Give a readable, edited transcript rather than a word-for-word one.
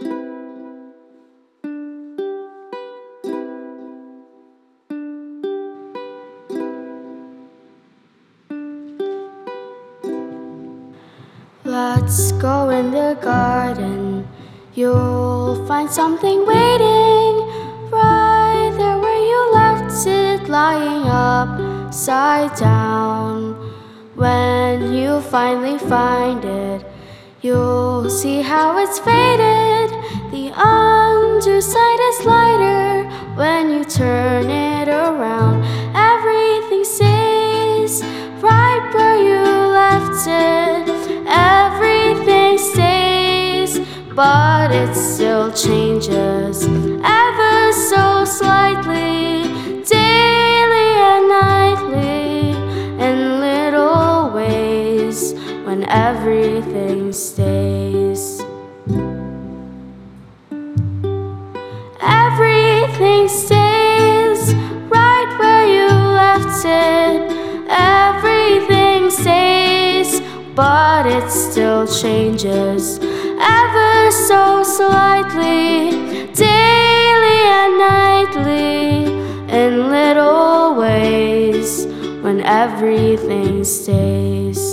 Let's go in the garden. You'll find something waiting right there where you left it, lying upside down. When you finally find it, you'll see how it's faded. The underside is lighter when you turn it around. Everything stays right where you left it. Everything stays, but it still changes ever so slightly, daily and nightly, in little ways. When everything stays, everything stays right where you left it. Everything stays, but it still changes ever so slightly, daily and nightly, in little ways. When everything stays.